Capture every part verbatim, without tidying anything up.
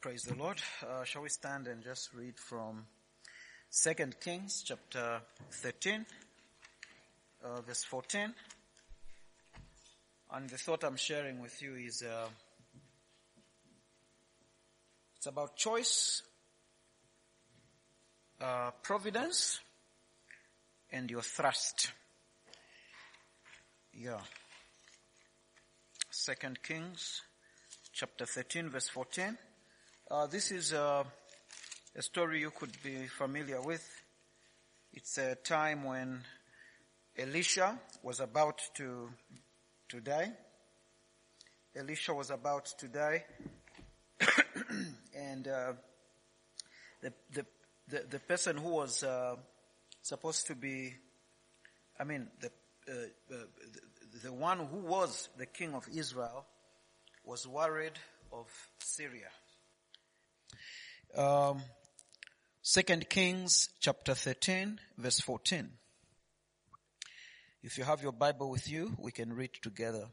Praise the Lord. Uh, shall we stand and just read from Second Kings chapter thirteen, uh, verse fourteen. And the thought I'm sharing with you is, uh, it's about choice, uh, providence, and your thrust. Yeah. Second Kings chapter thirteen, verse fourteen. Uh, this is uh, a story you could be familiar with. It's a time when Elisha was about to to die. Elisha was about to die, and uh, the, the the the person who was uh, supposed to be, I mean, the, uh, uh, the the one who was the king of Israel was worried of Syria. Um, Second Kings chapter thirteen, verse fourteen. If you have your Bible with you, we can read together.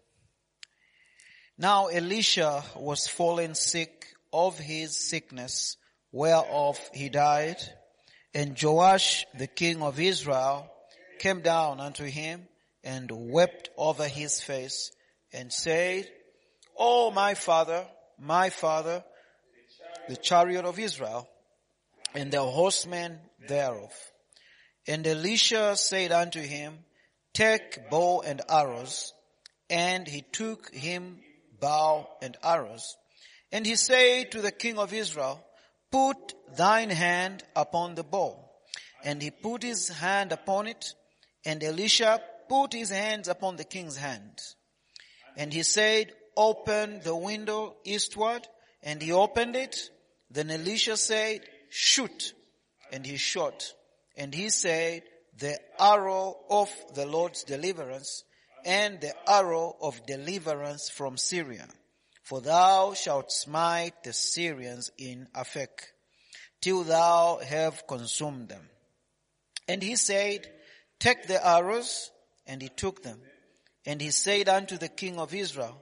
Now Elisha was fallen sick of his sickness, whereof he died. And Joash, the king of Israel, came down unto him and wept over his face and said, O my father, my father, the chariot of Israel, and the horsemen thereof. And Elisha said unto him, Take bow and arrows. And he took him bow and arrows. And he said to the king of Israel, Put thine hand upon the bow. And he put his hand upon it. And Elisha put his hands upon the king's hand. And he said, Open the window eastward. And he opened it. Then Elisha said, Shoot. And he shot. And he said, The arrow of the Lord's deliverance, and the arrow of deliverance from Syria. For thou shalt smite the Syrians in Aphek, till thou have consumed them. And he said, Take the arrows. And he took them. And he said unto the king of Israel,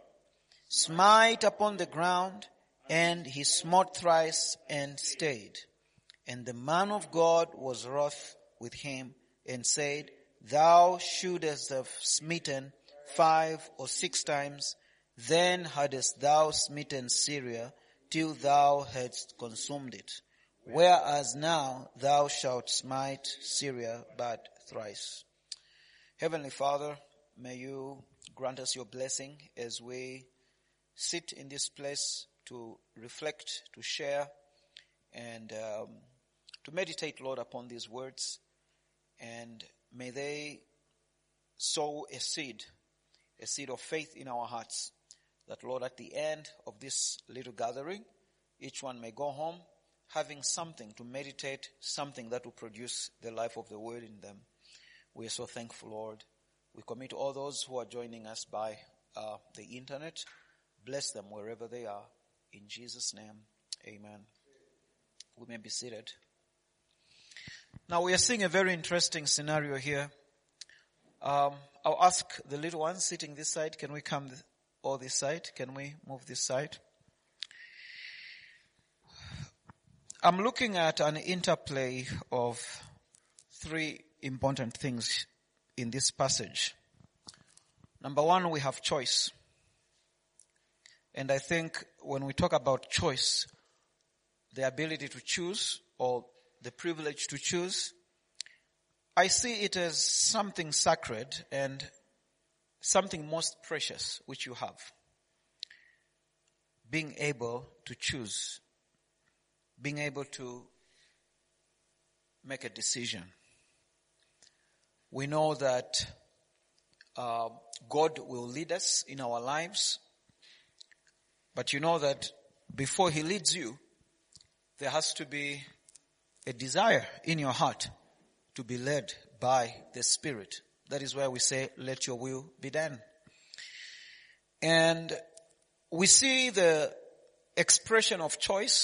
Smite upon the ground. And he smote thrice and stayed. And the man of God was wroth with him and said, Thou shouldest have smitten five or six times, then hadst thou smitten Syria till thou hadst consumed it. Whereas now thou shalt smite Syria but thrice. Heavenly Father, may you grant us your blessing as we sit in this place to reflect, to share, and um, to meditate, Lord, upon these words. And may they sow a seed, a seed of faith in our hearts, that, Lord, at the end of this little gathering, each one may go home having something to meditate, something that will produce the life of the word in them. We are so thankful, Lord. We commit all those who are joining us by uh, the internet. Bless them wherever they are. In Jesus' name, amen. We may be seated. Now we are seeing a very interesting scenario here. Um, I'll ask the little ones sitting this side, can we come th- or this side? Can we move this side? I'm looking at an interplay of three important things in this passage. Number one, we have choice. And I think when we talk about choice, the ability to choose or the privilege to choose, I see it as something sacred and something most precious which you have. Being able to choose. Being able to make a decision. We know that uh, God will lead us in our lives. But you know that before he leads you, there has to be a desire in your heart to be led by the Spirit. That is why we say, let your will be done. And we see the expression of choice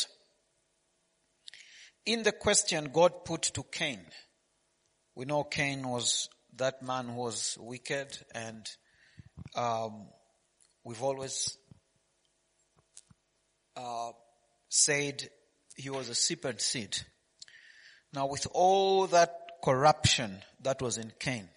in the question God put to Cain. We know Cain was that man who was wicked, and um, we've always uh, said he was a serpent seed. Now with all that corruption that was in Cain,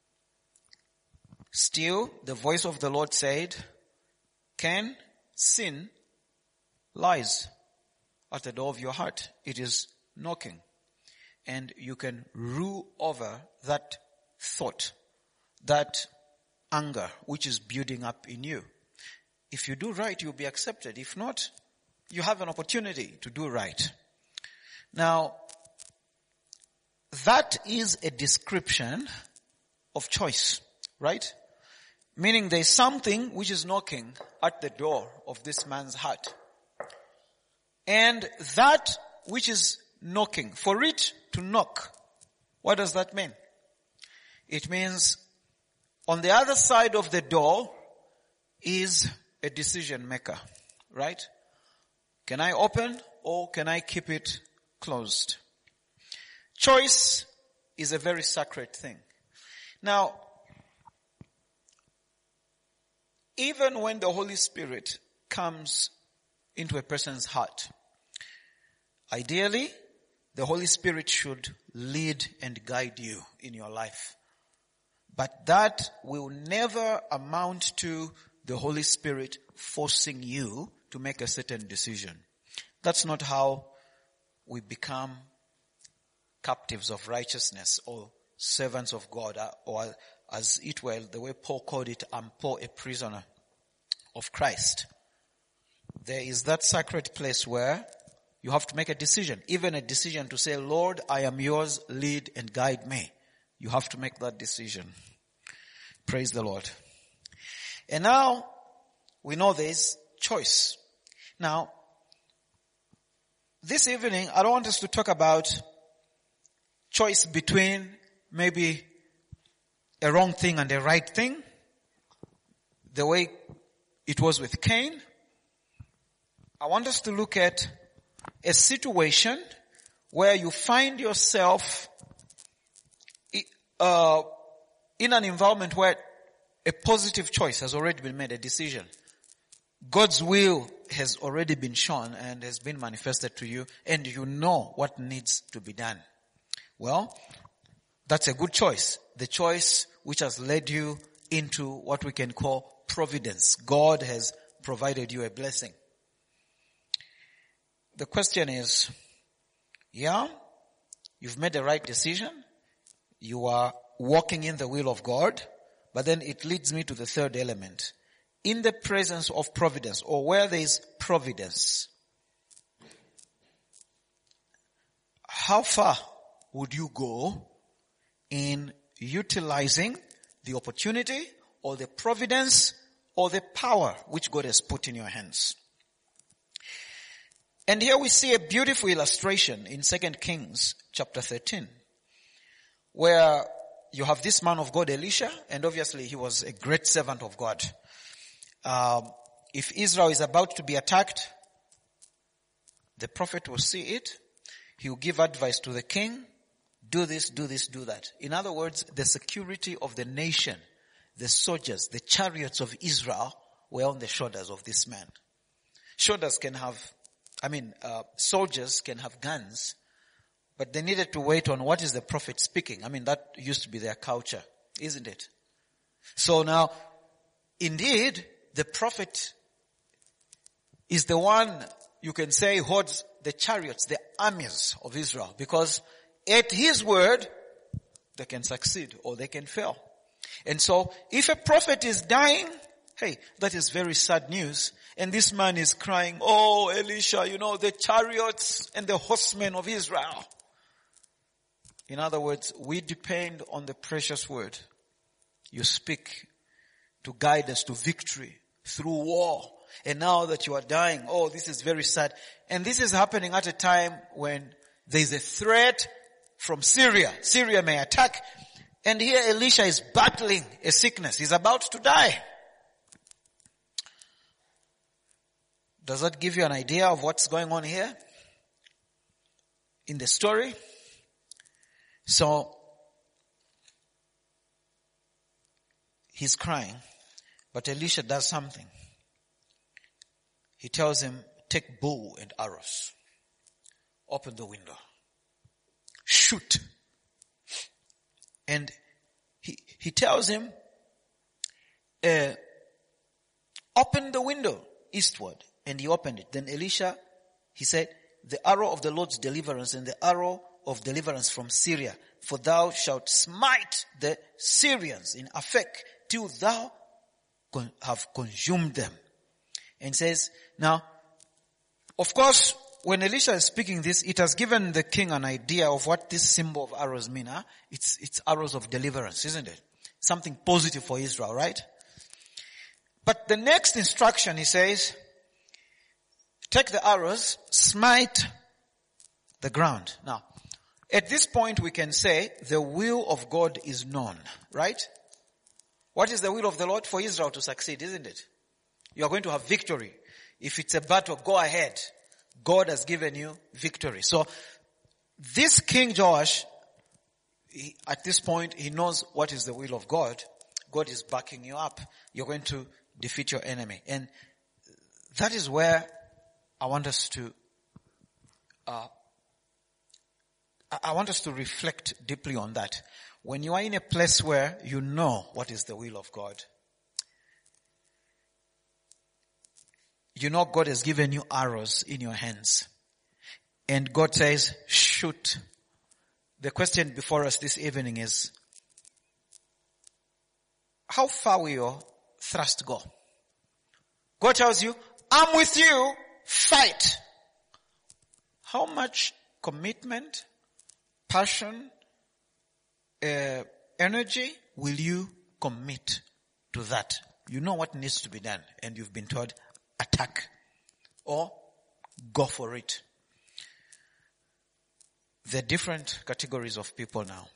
still the voice of the Lord said, Cain, sin lies at the door of your heart. It is knocking. And you can rule over that thought, that anger which is building up in you. If you do right, you'll be accepted. If not, you have an opportunity to do right. Now, that is a description of choice, right? Meaning there's something which is knocking at the door of this man's heart. And that which is knocking, for it to knock, what does that mean? It means on the other side of the door is a decision maker, right? Can I open or can I keep it closed? Choice is a very sacred thing. Now, even when the Holy Spirit comes into a person's heart, ideally, the Holy Spirit should lead and guide you in your life. But that will never amount to the Holy Spirit forcing you to make a certain decision. That's not how we become captives of righteousness or servants of God, or as it were, the way Paul called it, I'm Paul, a prisoner of Christ. There is that sacred place where you have to make a decision, even a decision to say, Lord, I am yours, lead and guide me. You have to make that decision. Praise the Lord. And now, we know there's choice. Now, this evening, I don't want us to talk about choice between maybe a wrong thing and a right thing, the way it was with Cain. I want us to look at a situation where you find yourself uh, in an environment where a positive choice has already been made, a decision. God's will has already been shown and has been manifested to you, and you know what needs to be done. Well, that's a good choice. The choice which has led you into what we can call providence. God has provided you a blessing. The question is, yeah, you've made the right decision. You are walking in the will of God. But then it leads me to the third element. In the presence of providence, or where there is providence, how far would you go in utilizing the opportunity or the providence or the power which God has put in your hands? And here we see a beautiful illustration in Second Kings chapter thirteen, where you have this man of God, Elisha, and obviously he was a great servant of God. Um, if Israel is about to be attacked, the prophet will see it. He will give advice to the king. Do this, do this, do that. In other words, the security of the nation, the soldiers, the chariots of Israel were on the shoulders of this man. Shoulders can have, I mean, uh, soldiers can have guns, but they needed to wait on what is the prophet speaking. I mean, that used to be their culture, isn't it? So now, indeed, the prophet is the one, you can say, holds the chariots, the armies of Israel, because at his word, they can succeed or they can fail. And so, if a prophet is dying, hey, that is very sad news. And this man is crying, oh, Elisha, you know, the chariots and the horsemen of Israel. In other words, we depend on the precious word you speak to guide us to victory through war. And now that you are dying, oh, this is very sad. And this is happening at a time when there is a threat from Syria. Syria may attack. And here Elisha is battling a sickness. He's about to die. Does that give you an idea of what's going on here in the story? So, he's crying, but Elisha does something. He tells him, take bow and arrows. Open the window. Shoot. And he, he tells him, uh, open the window eastward. And he opened it. Then Elisha, he said, the arrow of the Lord's deliverance and the arrow of deliverance from Syria. For thou shalt smite the Syrians in Aphek till thou con- have consumed them. And says, now, of course, when Elisha is speaking this, it has given the king an idea of what this symbol of arrows mean. Huh? It's, it's arrows of deliverance, isn't it? Something positive for Israel, right? But the next instruction, he says, take the arrows, smite the ground. Now, at this point we can say the will of God is known, right? What is the will of the Lord? For Israel to succeed, isn't it? You are going to have victory. If it's a battle, go ahead. God has given you victory. So, this King Joash, he, at this point, he knows what is the will of God. God is backing you up. You're going to defeat your enemy. And that is where I want us to, uh, I want us to reflect deeply on that. When you are in a place where you know what is the will of God, you know God has given you arrows in your hands. And God says, shoot. The question before us this evening is, how far will your thrust go? God tells you, I'm with you, fight. How much commitment, passion, uh, energy will you commit to that? You know what needs to be done, and you've been told, attack or go for it. There are different categories of people now.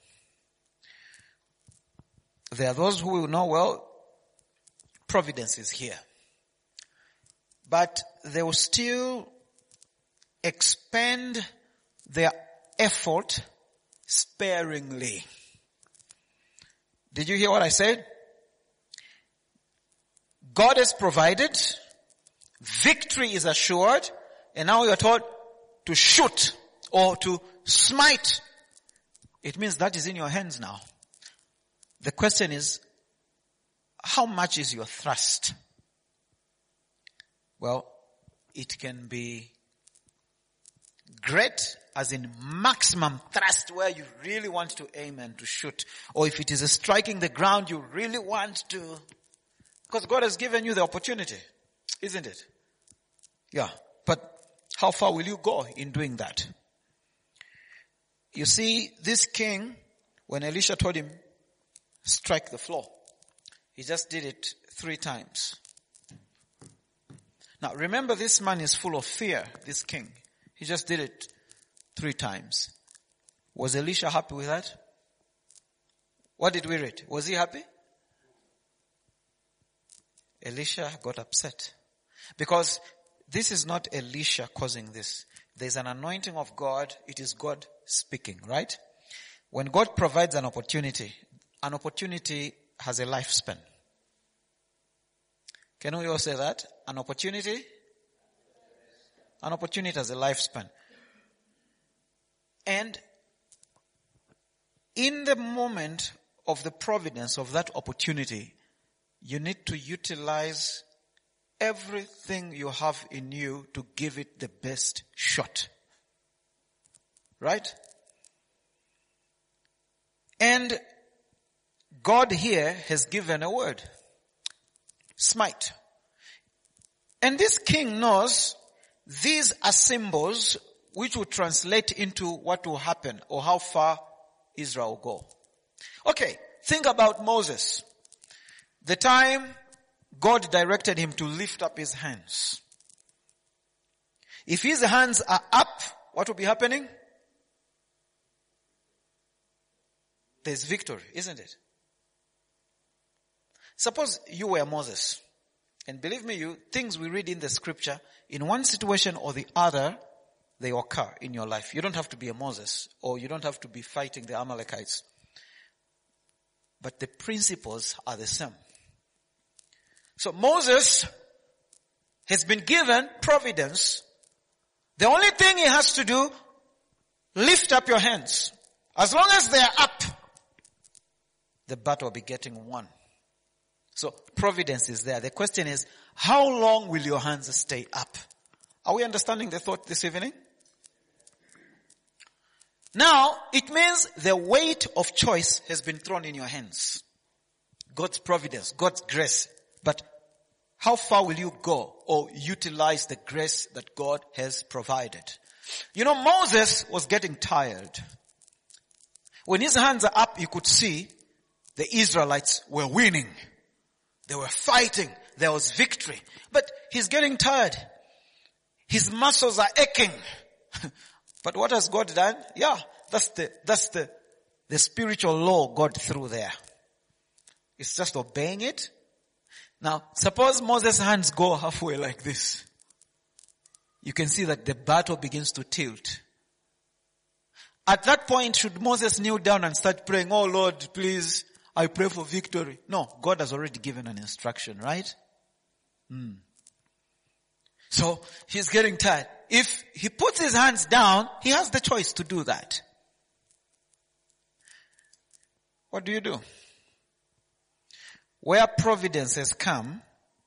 There are those who will know, well, providence is here. But they will still expend their effort sparingly. Did you hear what I said? God has provided. Victory is assured, and now you are told to shoot or to smite. It means that is in your hands now. The question is, how much is your thrust? Well, it can be great, as in maximum thrust, where you really want to aim and to shoot. Or if it is a striking the ground, you really want to, because God has given you the opportunity. Isn't it? Yeah. But how far will you go in doing that? You see, this king, when Elisha told him, strike the floor, he just did it three times. Now remember, this man is full of fear, this king. He just did it three times. Was Elisha happy with that? What did we read? Was he happy? Elisha got upset. Because this is not Elisha causing this. There's an anointing of God. It is God speaking, right? When God provides an opportunity, an opportunity has a lifespan. Can we all say that? An opportunity? An opportunity has a lifespan. And in the moment of the providence of that opportunity, you need to utilize everything you have in you to give it the best shot. Right? And God here has given a word. Smite. And this king knows these are symbols which will translate into what will happen or how far Israel will go. Okay, think about Moses. The time God directed him to lift up his hands. If his hands are up, what will be happening? There's victory, isn't it? Suppose you were Moses. And believe me, you things we read in the scripture, in one situation or the other, they occur in your life. You don't have to be a Moses, or you don't have to be fighting the Amalekites. But the principles are the same. So Moses has been given providence. The only thing he has to do, lift up your hands. As long as they are up, the battle will be getting won. So providence is there. The question is, how long will your hands stay up? Are we understanding the thought this evening? Now, it means the weight of choice has been thrown in your hands. God's providence, God's grace. But how far will you go or utilize the grace that God has provided? You know, Moses was getting tired. When his hands are up, you could see the Israelites were winning. They were fighting. There was victory. But he's getting tired. His muscles are aching. But what has God done? Yeah, that's the, that's the, the spiritual law God threw there. It's just obeying it. Now, suppose Moses' hands go halfway like this. You can see that the battle begins to tilt. At that point, should Moses kneel down and start praying, oh Lord, please, I pray for victory? No, God has already given an instruction, right? Hmm. So, he's getting tired. If he puts his hands down, he has the choice to do that. What do you do? Where providence has come,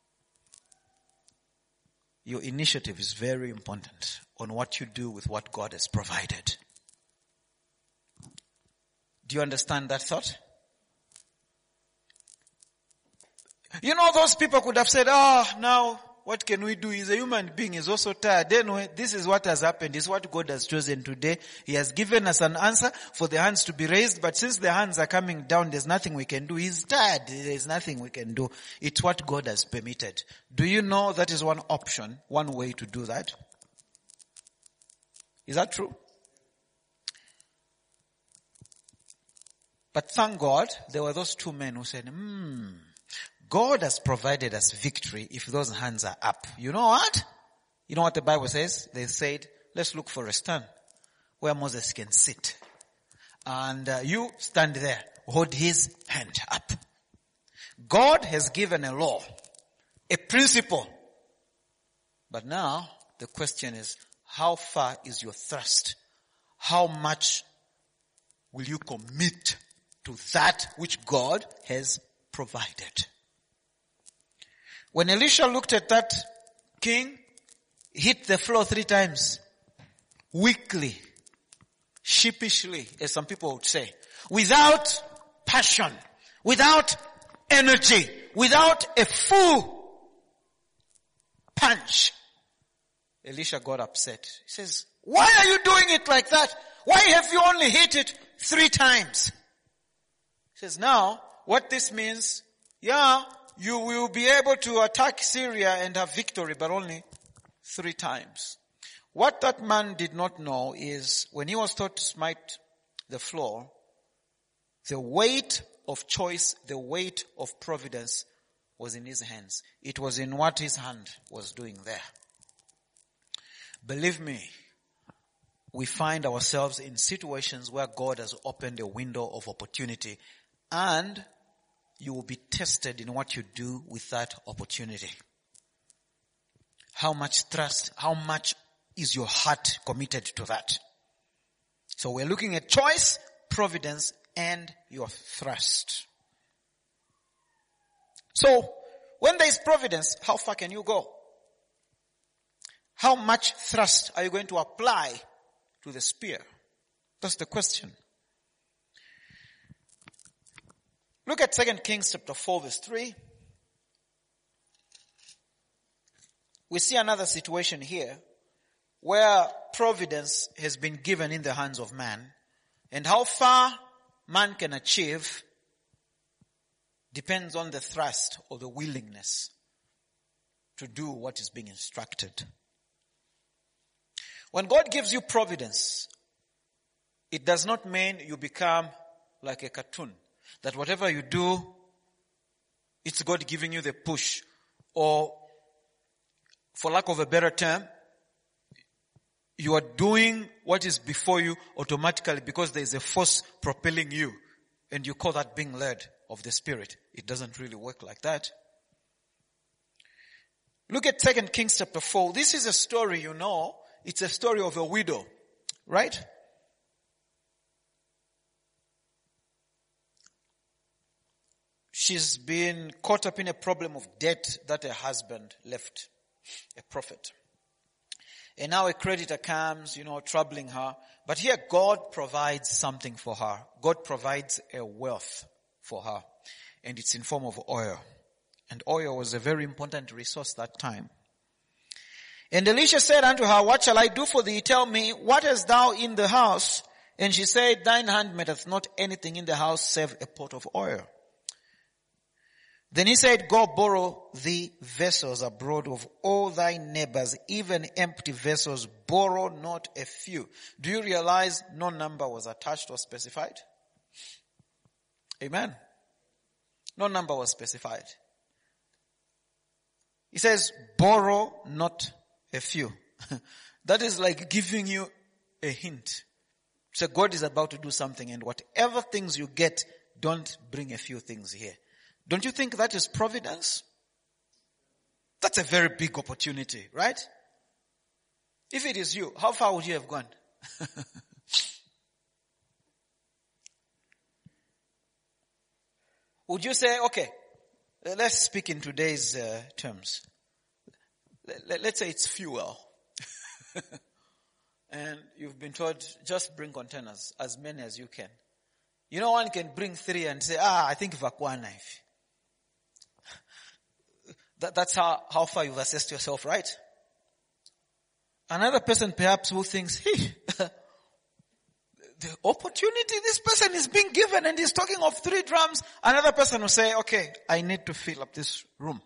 your initiative is very important on what you do with what God has provided. Do you understand that thought? You know, those people could have said, oh, now what can we do? He's a human being. He's also tired. Anyway, this is what has happened. This is what God has chosen today. He has given us an answer for the hands to be raised. But since the hands are coming down, there's nothing we can do. He's tired. There's nothing we can do. It's what God has permitted. Do you know that is one option, one way to do that? Is that true? But thank God, there were those two men who said, hmm, God has provided us victory if those hands are up. You know what? You know what the Bible says? They said, let's look for a stand where Moses can sit. And uh, you stand there, hold his hand up. God has given a law, a principle. But now, the question is, how far is your thrust? How much will you commit to that which God has provided? When Elisha looked at that king, hit the floor three times, weakly, sheepishly, as some people would say, without passion, without energy, without a full punch, Elisha got upset. He says, why are you doing it like that? Why have you only hit it three times? He says, now, what this means, yeah, you will be able to attack Syria and have victory, but only three times. What that man did not know is when he was taught to smite the floor, the weight of choice, the weight of providence was in his hands. It was in what his hand was doing there. Believe me, we find ourselves in situations where God has opened a window of opportunity, and you will be tested in what you do with that opportunity. How much trust, how much is your heart committed to that? So we're looking at choice, providence, and your thrust. So, when there is providence, how far can you go? How much thrust are you going to apply to the spear? That's the question. Look at Second Kings chapter four verse three. We see another situation here where providence has been given in the hands of man, and how far man can achieve depends on the thrust or the willingness to do what is being instructed. When God gives you providence, it does not mean you become like a cartoon. That whatever you do, it's God giving you the push. Or, for lack of a better term, you are doing what is before you automatically because there is a force propelling you. And you call that being led of the Spirit. It doesn't really work like that. Look at Second Kings chapter four. This is a story, you know. It's a story of a widow, right? She's been caught up in a problem of debt that her husband left, a prophet. And now a creditor comes, you know, troubling her. But here God provides something for her. God provides a wealth for her. And it's in form of oil. And oil was a very important resource that time. And Elisha said unto her, what shall I do for thee? Tell me, what hast thou in the house? And she said, thine handmaid hath not anything in the house save a pot of oil. Then he said, go borrow thee vessels abroad of all thy neighbors, even empty vessels, borrow not a few. Do you realize no number was attached or specified? Amen. No number was specified. He says, borrow not a few. That is like giving you a hint. So God is about to do something, and whatever things you get, don't bring a few things here. Don't you think that is providence? That's a very big opportunity, right? If it is you, how far would you have gone? Would you say, okay, let's speak in today's uh, terms. Let's say it's fuel. And you've been told, just bring containers, as many as you can. You know, one can bring three and say, ah, I think vakwa knife. That, that's how, how far you've assessed yourself, right? Another person perhaps who thinks, hey, the opportunity this person is being given and he's talking of three drums. Another person will say, okay, I need to fill up this room.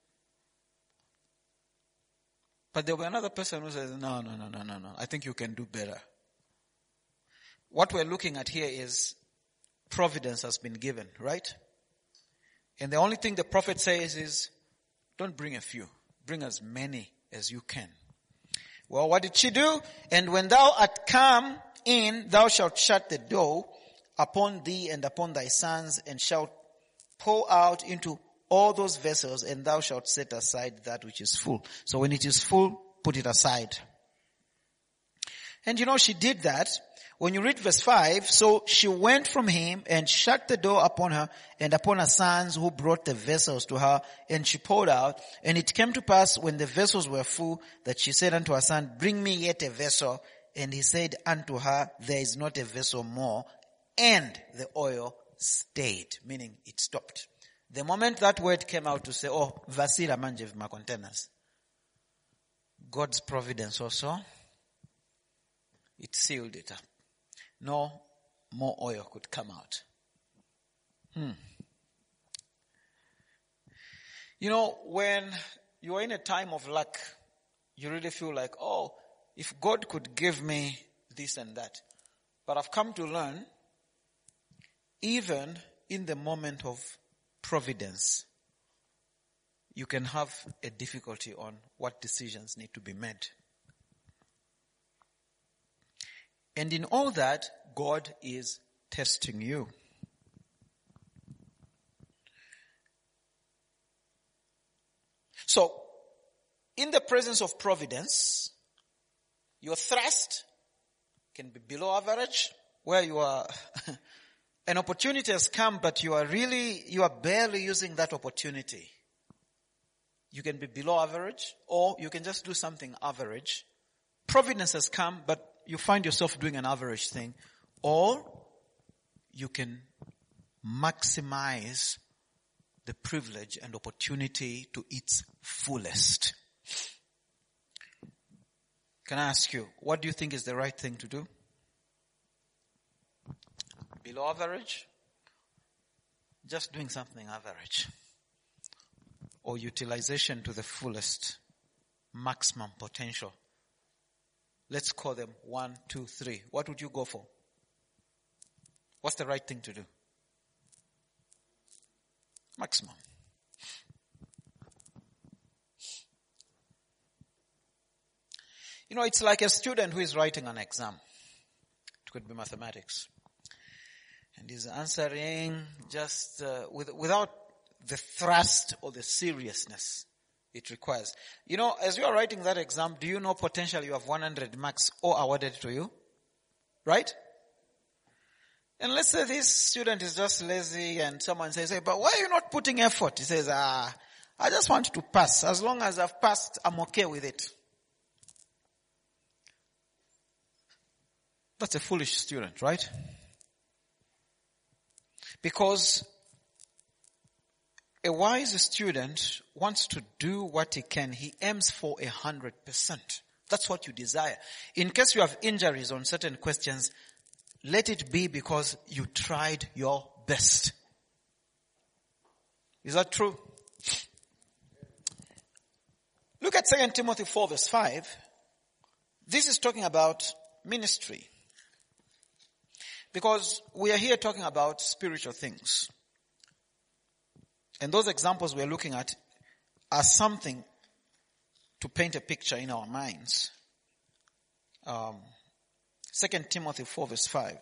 But there will be another person who says, no, no, no, no, no, no. I think you can do better. What we're looking at here is providence has been given, right? And the only thing the prophet says is, don't bring a few. Bring as many as you can. Well, what did she do? And when thou art come in, thou shalt shut the door upon thee and upon thy sons, and shalt pour out into all those vessels, and thou shalt set aside that which is full. So when it is full, put it aside. And you know, she did that. When you read verse five, so she went from him and shut the door upon her and upon her sons who brought the vessels to her, and she poured out. And it came to pass when the vessels were full that she said unto her son, bring me yet a vessel. And he said unto her, there is not a vessel more. And the oil stayed, meaning it stopped. The moment that word came out to say, oh, vasira manje vima containers, God's providence also, it sealed it up. No more oil could come out. Hmm. You know, when you are in a time of lack, you really feel like, oh, if God could give me this and that. But I've come to learn, even in the moment of providence, you can have a difficulty on what decisions need to be made. And in all that, God is testing you. So, in the presence of providence, your thrust can be below average, where you are, an opportunity has come, but you are really, you are barely using that opportunity. You can be below average, or you can just do something average. Providence has come, but you find yourself doing an average thing, or you can maximize the privilege and opportunity to its fullest. Can I ask you, what do you think is the right thing to do? Below average? Just doing something average. Or utilization to the fullest, maximum potential. Let's call them one, two, three. What would you go for? What's the right thing to do? Maximum. You know, it's like a student who is writing an exam. It could be mathematics. And he's answering just uh, with, without the thrust or the seriousness. it requires. You know, as you are writing that exam, do you know potentially you have one hundred marks all awarded to you? Right? And let's say this student is just lazy and someone says, hey, but why are you not putting effort? He says, ah, I just want to pass. As long as I've passed, I'm okay with it. That's a foolish student, right? Because a wise student wants to do what he can. He aims for a hundred percent. That's what you desire. In case you have injuries on certain questions, let it be because you tried your best. Is that true? Look at Second Timothy four verse five. This is talking about ministry. Because we are here talking about spiritual things. And those examples we're looking at are something to paint a picture in our minds. Um, Second Timothy four verse five.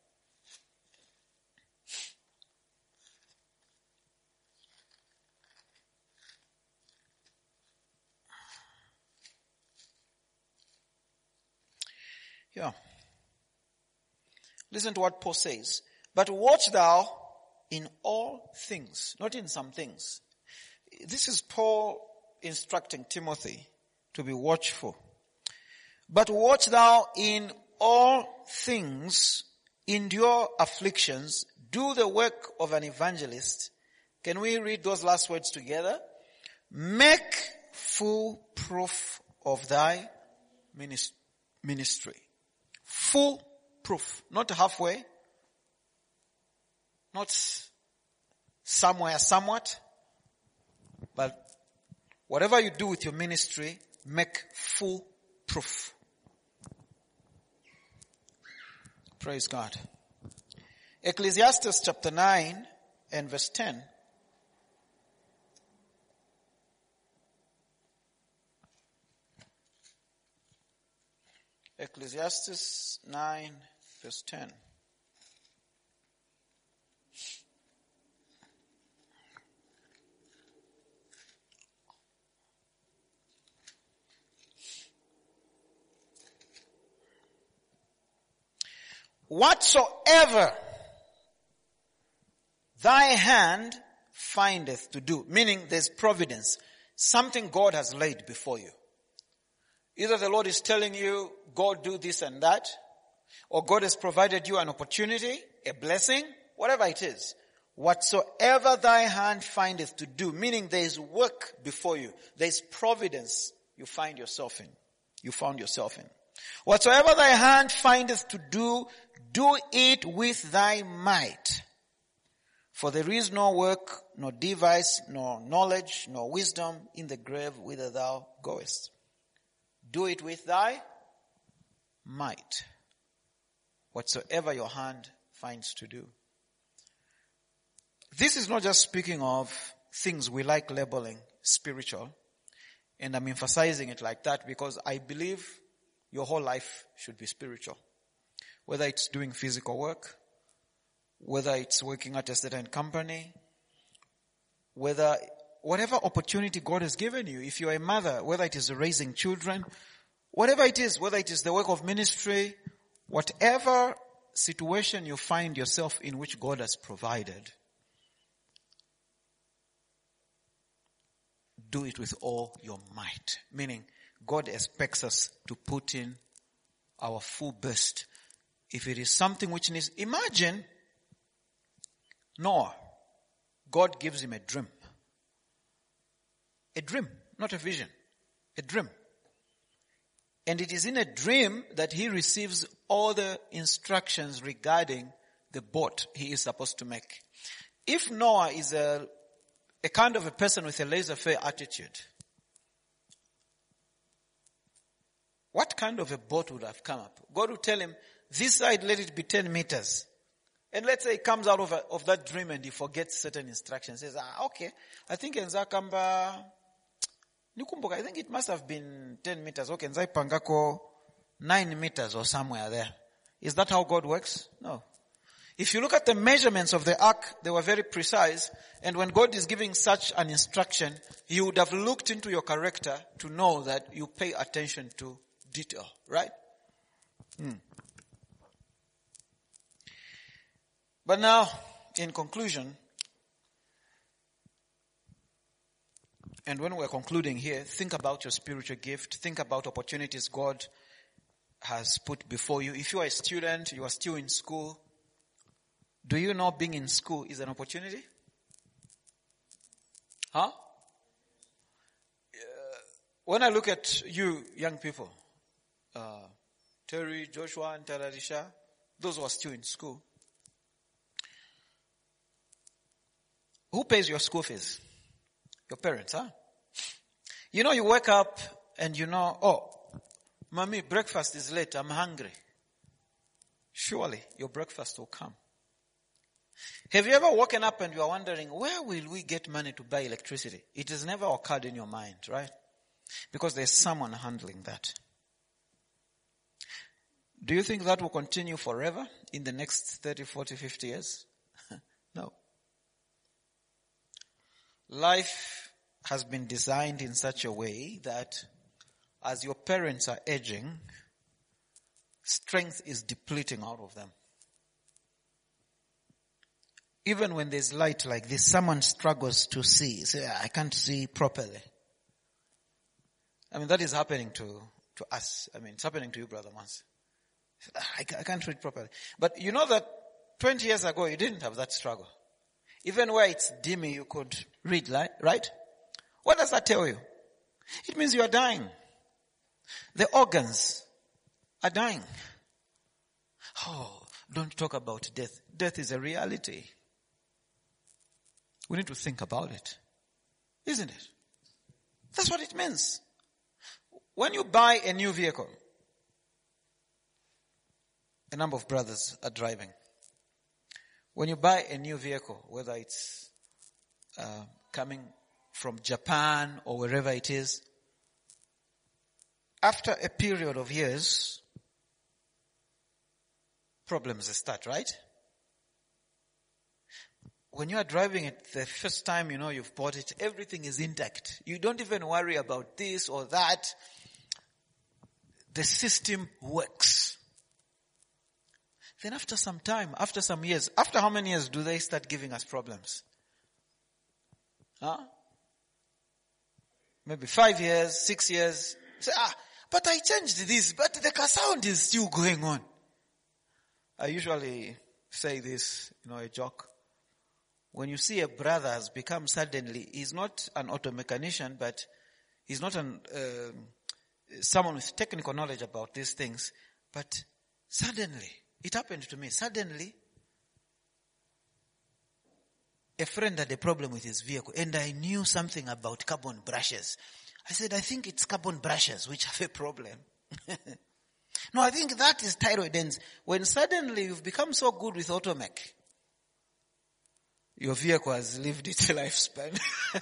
Yeah. Listen to what Paul says. But watch thou in all things, not in some things. This is Paul instructing Timothy to be watchful. But watch thou in all things, endure afflictions, do the work of an evangelist. Can we read those last words together? Make full proof of thy ministry. Full proof, not halfway, not somewhere, somewhat, but whatever you do with your ministry, make full proof. Praise God. Ecclesiastes chapter nine and verse ten. Ecclesiastes nine verse ten. Whatsoever thy hand findeth to do, meaning there's providence, something God has laid before you. Either the Lord is telling you, go do this and that, or God has provided you an opportunity, a blessing, whatever it is. Whatsoever thy hand findeth to do, meaning there is work before you, there is providence you find yourself in, you found yourself in. Whatsoever thy hand findeth to do, do it with thy might. For there is no work, nor device, nor knowledge, nor wisdom in the grave whither thou goest. Do it with thy might. Whatsoever your hand finds to do. This is not just speaking of things we like labeling spiritual. And I'm emphasizing it like that because I believe your whole life should be spiritual. Whether it's doing physical work, whether it's working at a certain company, whether whatever opportunity God has given you, if you're a mother, whether it is raising children, whatever it is, whether it is the work of ministry, whatever situation you find yourself in which God has provided, do it with all your might. Meaning, God expects us to put in our full best. If it is something which needs, imagine Noah. God gives him a dream. A dream, not a vision. A dream. And it is in a dream that he receives all the instructions regarding the boat he is supposed to make. If Noah is a, a kind of a person with a laissez-faire attitude, what kind of a boat would have come up? God would tell him, this side let it be ten meters. And let's say he comes out of, a, of that dream and he forgets certain instructions. He says, ah, okay, I think in Zakamba, I think it must have been ten meters. Okay, Nzai Pangako, nine meters or somewhere there. Is that how God works? No. If you look at the measurements of the ark, they were very precise. And when God is giving such an instruction, He would have looked into your character to know that you pay attention to detail, right? Hmm. But now, in conclusion, and when we're concluding here, think about your spiritual gift. Think about opportunities God has put before you. If you are a student, you are still in school, do you know being in school is an opportunity? Huh? Uh, when I look at you young people, uh, Terry, Joshua, and Tararisha, those who are still in school, who pays your school fees? Your parents, huh? You know, you wake up and you know, oh, mommy, breakfast is late, I'm hungry. Surely your breakfast will come. Have you ever woken up and you are wondering, where will we get money to buy electricity? It has never occurred in your mind, right? Because there's someone handling that. Do you think that will continue forever in the next thirty, forty, fifty years? No. Life has been designed in such a way that as your parents are aging, strength is depleting out of them. Even when there's light like this, someone struggles to see. Say, I can't see properly. I mean, that is happening to, to us. I mean, it's happening to you, Brother Mans. I, I can't read properly. But you know that twenty years ago, you didn't have that struggle. Even where it's dimmy, you could read, right? What does that tell you? It means you are dying. The organs are dying. Oh, don't talk about death. Death is a reality. We need to think about it. Isn't it? That's what it means. When you buy a new vehicle, a number of brothers are driving. When you buy a new vehicle, whether it's uh, coming from Japan or wherever it is, after a period of years, problems start, right? When you are driving it the first time you know you've bought it, everything is intact. You don't even worry about this or that. The system works. Then after some time, after some years, after how many years do they start giving us problems? Huh? Maybe five years, six years. Say, ah, but I changed this, but the car sound is still going on. I usually say this, you know, a joke. When you see a brother has become suddenly, he's not an auto mechanician, but he's not an, uh, someone with technical knowledge about these things, but suddenly, it happened to me, suddenly, a friend had a problem with his vehicle, and I knew something about carbon brushes. I said, I think it's carbon brushes which have a problem. No, I think that is thyroid ends. When suddenly you've become so good with automech, your vehicle has lived its lifespan.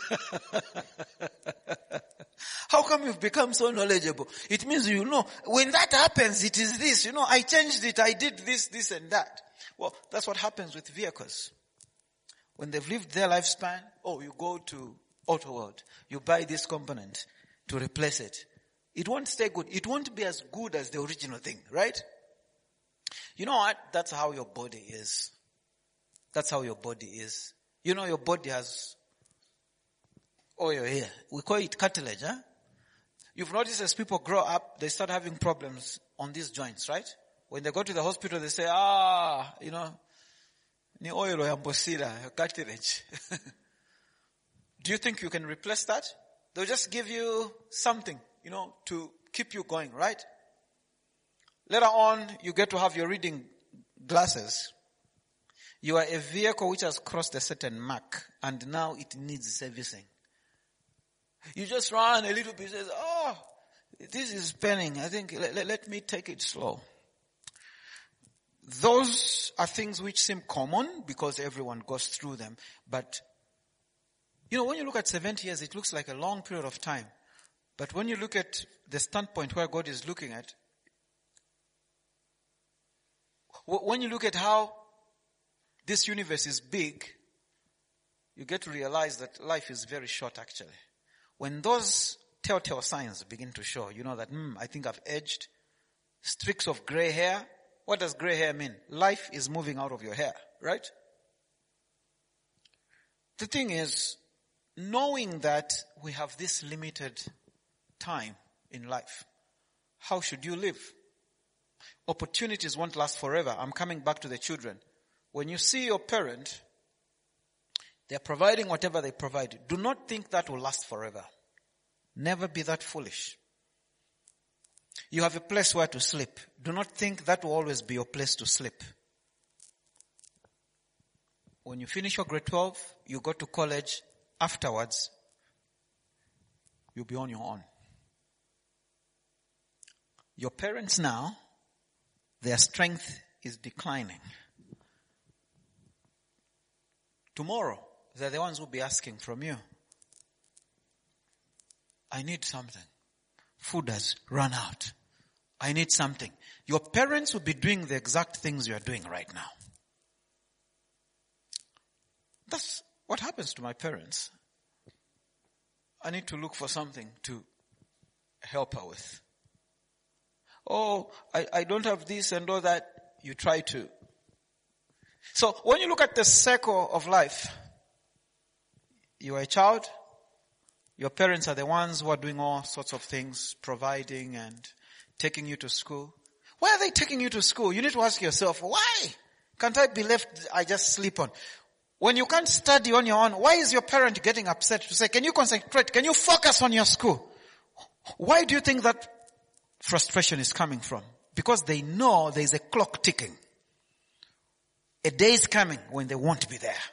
How come you've become so knowledgeable? It means you know, when that happens, it is this. You know, I changed it, I did this, this and that. Well, that's what happens with vehicles. When they've lived their lifespan, oh, you go to Auto World, you buy this component to replace it. It won't stay good. It won't be as good as the original thing, right? You know what? That's how your body is. That's how your body is. You know your body has oil here. We call it cartilage, huh? You've noticed as people grow up, they start having problems on these joints, right? When they go to the hospital, they say, ah, you know, ni oil ya mbosira, cartilage. Do you think you can replace that? They'll just give you something, you know, to keep you going, right? Later on, you get to have your reading glasses. You are a vehicle which has crossed a certain mark, and now it needs servicing. You just run a little bit, says, oh, this is spinning. I think, let, let, let me take it slow. Those are things which seem common because everyone goes through them. But, you know, when you look at seventy years, it looks like a long period of time. But when you look at the standpoint where God is looking at, when you look at how this universe is big, you get to realize that life is very short actually. When those telltale signs begin to show, you know that, hmm, I think I've aged. Streaks of gray hair. What does gray hair mean? Life is moving out of your hair, right? The thing is, knowing that we have this limited time in life, how should you live? Opportunities won't last forever. I'm coming back to the children. When you see your parent, they're providing whatever they provide. Do not think that will last forever. Never be that foolish. You have a place where to sleep. Do not think that will always be your place to sleep. When you finish your grade twelve, you go to college. Afterwards, you'll be on your own. Your parents now, their strength is declining. Tomorrow, they're the ones who will be asking from you. I need something. Food has run out. I need something. Your parents will be doing the exact things you are doing right now. That's what happens to my parents. I need to look for something to help her with. Oh, I, I don't have this and all that. You try to. So when you look at the circle of life, you are a child. Your parents are the ones who are doing all sorts of things, providing and taking you to school. Why are they taking you to school? You need to ask yourself, why can't I be left, I just sleep on? When you can't study on your own, why is your parent getting upset to say, can you concentrate? Can you focus on your school? Why do you think that frustration is coming from? Because they know there is a clock ticking. A day is coming when they won't be there.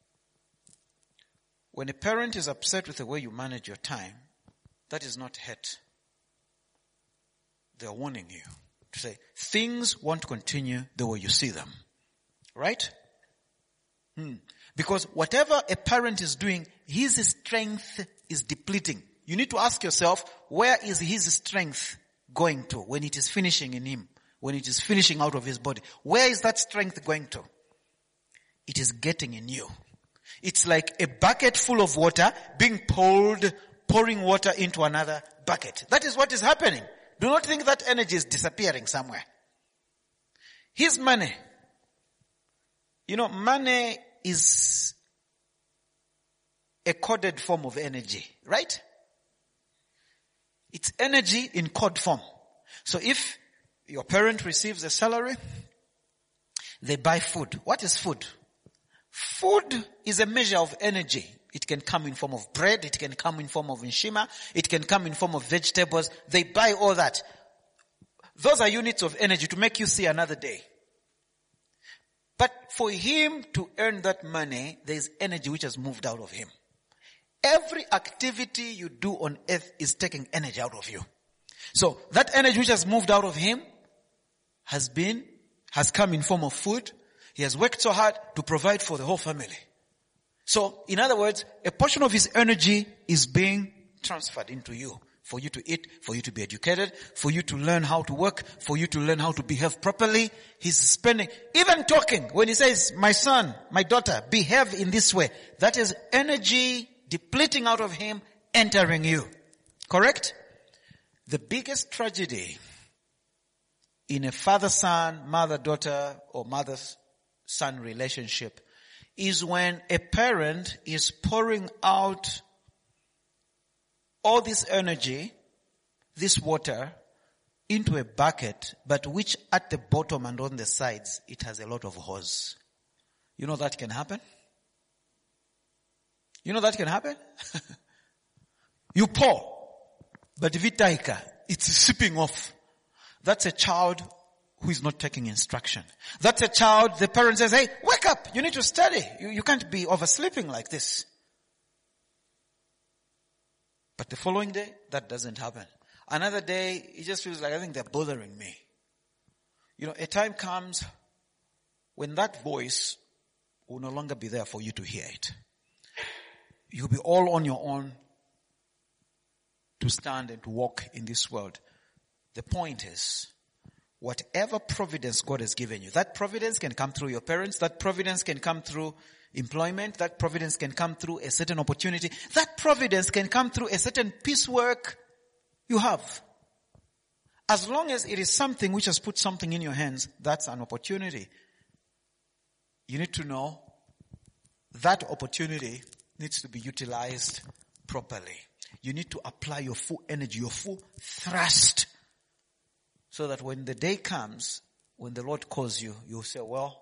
When a parent is upset with the way you manage your time, that is not hate. They are warning you to say, things won't continue the way you see them. Right? Hmm. Because whatever a parent is doing, his strength is depleting. You need to ask yourself, where is his strength going to when it is finishing in him? When it is finishing out of his body? Where is that strength going to? It is getting in you. It's like a bucket full of water being poured, pouring water into another bucket. That is what is happening. Do not think that energy is disappearing somewhere. His money. You know, money is a coded form of energy, right? It's energy in code form. So if your parent receives a salary, they buy food. What is food? Food is a measure of energy. It can come in form of bread. It can come in form of nshima. It can come in form of vegetables. They buy all that. Those are units of energy to make you see another day. But for him to earn that money, there is energy which has moved out of him. Every activity you do on earth is taking energy out of you. So that energy which has moved out of him has been, has come in form of food. He has worked so hard to provide for the whole family. So, in other words, a portion of his energy is being transferred into you. For you to eat, for you to be educated, for you to learn how to work, for you to learn how to behave properly. He's spending, even talking, when he says, my son, my daughter, behave in this way. That is energy depleting out of him, entering you. Correct? The biggest tragedy in a father-son, mother-daughter, or mother-son relationship is when a parent is pouring out all this energy, this water, into a bucket, but which at the bottom and on the sides, it has a lot of hose. You know that can happen? You know that can happen? You pour, but vitaika, it's sipping off. That's a child who is not taking instruction. That's a child, the parent says, hey, wake up, you need to study. You, you can't be oversleeping like this. But the following day, that doesn't happen. Another day, it just feels like, I think they're bothering me. You know, a time comes when that voice will no longer be there for you to hear it. You'll be all on your own to stand and to walk in this world. The point is, whatever providence God has given you, that providence can come through your parents, that providence can come through employment, that providence can come through a certain opportunity, that providence can come through a certain piecework you have. As long as it is something which has put something in your hands, that's an opportunity. You need to know that opportunity needs to be utilized properly. You need to apply your full energy, your full thrust, so that when the day comes, when the Lord calls you, you'll say, well,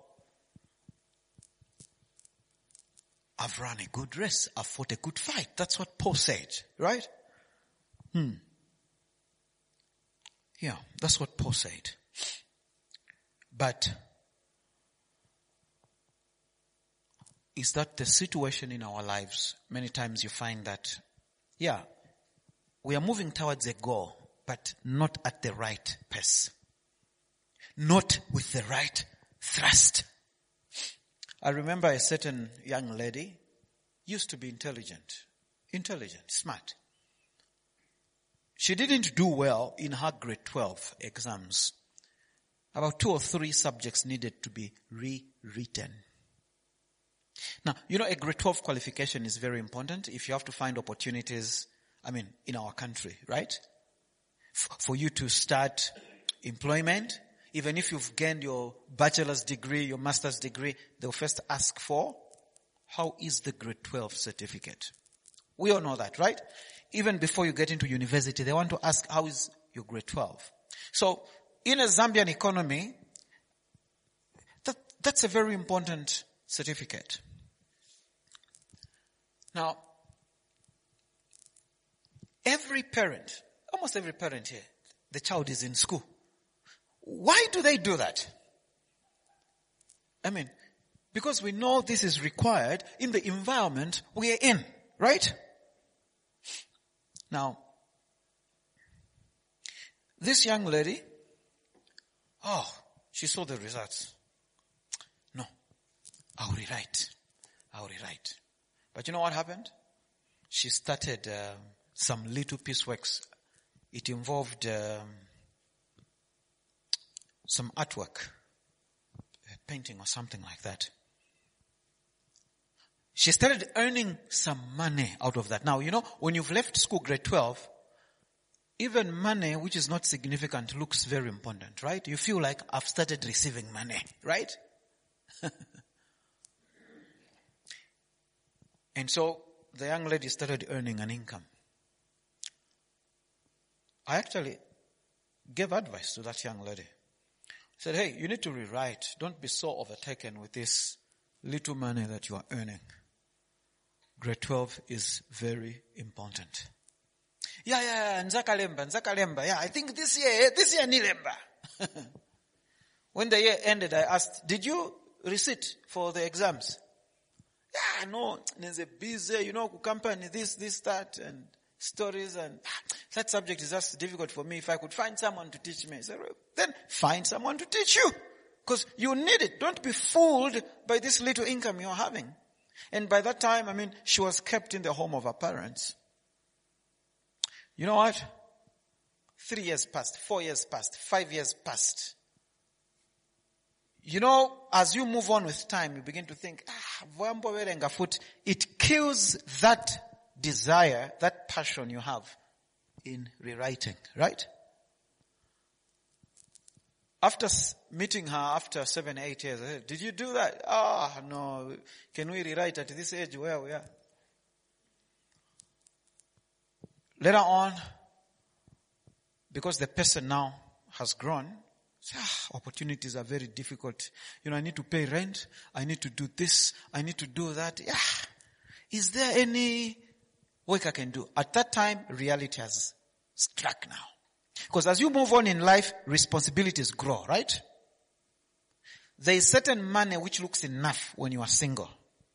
I've run a good race. I've fought a good fight. That's what Paul said, right? Hmm. Yeah, that's what Paul said. But is that the situation in our lives? Many times you find that, yeah, we are moving towards a goal, but not at the right pace. Not with the right thrust. I remember a certain young lady used to be intelligent, intelligent, smart. She didn't do well in her grade twelve exams. About two or three subjects needed to be rewritten. Now, you know, a grade twelve qualification is very important if you have to find opportunities, I mean, in our country, right? F- for you to start employment, even if you've gained your bachelor's degree, your master's degree, they'll first ask for, how is the grade twelve certificate? We all know that, right? Even before you get into university, they want to ask, how is your grade twelve? So, in a Zambian economy, that, that's a very important certificate. Now, every parent, almost every parent here, the child is in school. Why do they do that? I mean, because we know this is required in the environment we are in, right? Now, this young lady, oh, she saw the results. No, I'll rewrite. I'll rewrite. But you know what happened? She started uh, some little pieceworks. It involved um, some artwork, a painting or something like that. She started earning some money out of that. Now, you know, when you've left school grade twelve, even money which is not significant looks very important, right? You feel like I've started receiving money, right? And so the young lady started earning an income. I actually gave advice to that young lady. I said, hey, you need to rewrite. Don't be so overtaken with this little money that you are earning. Grade twelve is very important. Yeah, yeah, yeah, nzakalemba, nzakalemba. Yeah, I think this year, this year nilemba. When the year ended, I asked, did you receipt for the exams? Yeah, no, there's a busy, you know, company, this, this, that, and stories, and that subject is just difficult for me. If I could find someone to teach me, I said, then find someone to teach you. Because you need it. Don't be fooled by this little income you're having. And by that time, I mean, she was kept in the home of her parents. You know what? Three years passed, four years passed, five years passed. You know, as you move on with time, you begin to think, ah, it kills that desire, that passion you have in rewriting, right? After meeting her after seven, eight years, I said, did you do that? Ah, oh, no. Can we rewrite at this age where we are? Later on, because the person now has grown, ah, opportunities are very difficult. You know, I need to pay rent. I need to do this. I need to do that. Yeah. Is there any work I can do? At that time, reality has struck now. Because as you move on in life, responsibilities grow, right? There is certain money which looks enough when you are single.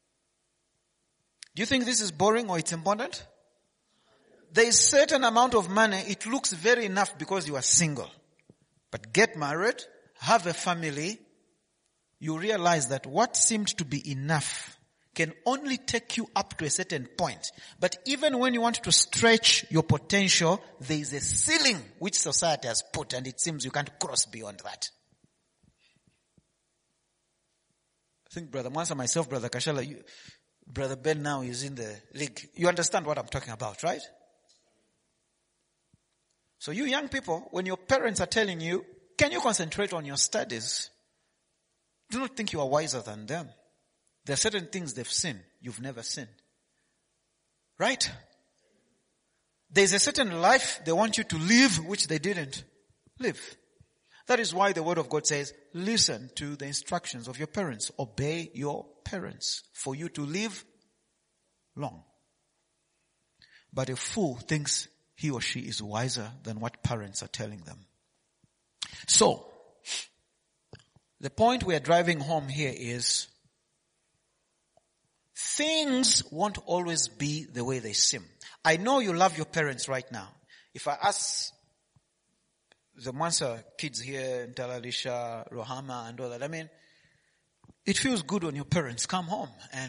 Do you think this is boring or it's important? There is certain amount of money, it looks very enough because you are single. But get married, have a family, you realize that what seemed to be enough can only take you up to a certain point. But even when you want to stretch your potential, there is a ceiling which society has put, and it seems you can't cross beyond that. I think Brother Mwansa, myself, Brother Kashala, you, Brother Ben now is in the league. You understand what I'm talking about, right? So you young people, when your parents are telling you, can you concentrate on your studies? Do not think you are wiser than them. There are certain things they've seen, you've never seen. Right? There's a certain life they want you to live which they didn't live. That is why the word of God says, listen to the instructions of your parents. Obey your parents for you to live long. But a fool thinks he or she is wiser than what parents are telling them. So, the point we are driving home here is, things won't always be the way they seem. I know you love your parents right now. If I ask the Mwansa kids here, Ntalalisha, Rohama and all that, I mean, it feels good when your parents come home. And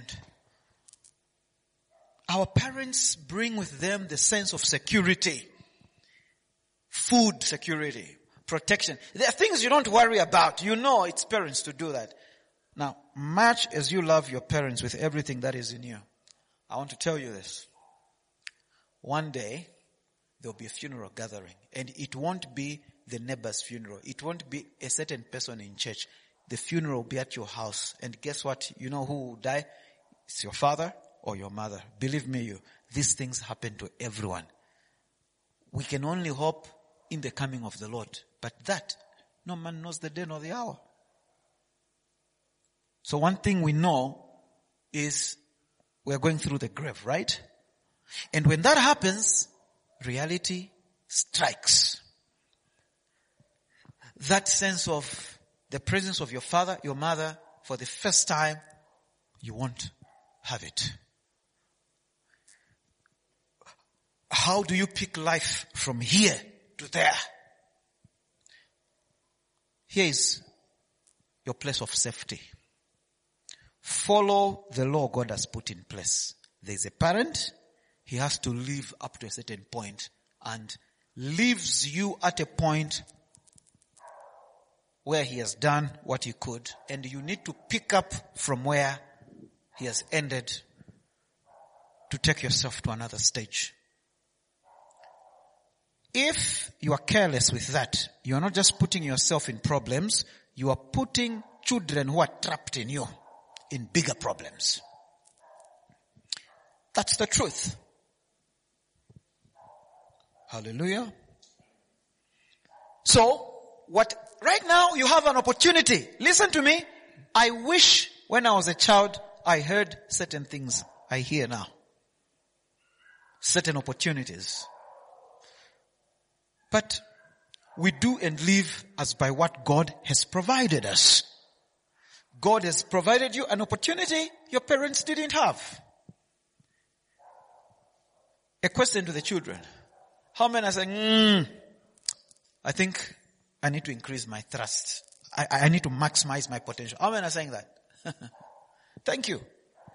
our parents bring with them the sense of security. Food security, protection. There are things you don't worry about. You know it's parents to do that. Now, much as you love your parents with everything that is in you, I want to tell you this. One day, there will be a funeral gathering, and it won't be the neighbor's funeral. It won't be a certain person in church. The funeral will be at your house. And guess what? You know who will die? It's your father or your mother. Believe me, you, these things happen to everyone. We can only hope in the coming of the Lord. But that, no man knows the day nor the hour. So one thing we know is we are going through the grave, right? And when that happens, reality strikes. That sense of the presence of your father, your mother, for the first time, you won't have it. How do you pick life from here to there? Here is your place of safety. Follow the law God has put in place. There is a parent, he has to live up to a certain point and leaves you at a point where he has done what he could, and you need to pick up from where he has ended to take yourself to another stage. If you are careless with that, you are not just putting yourself in problems, you are putting children who are trapped in you in bigger problems. That's the truth. Hallelujah. So, what, right now you have an opportunity. Listen to me. I wish when I was a child I heard certain things I hear now. Certain opportunities. But we do and live as by what God has provided us. God has provided you an opportunity your parents didn't have. A question to the children. How many are saying, mm, I think I need to increase my thrust. I, I need to maximize my potential. How many are saying that? Thank you.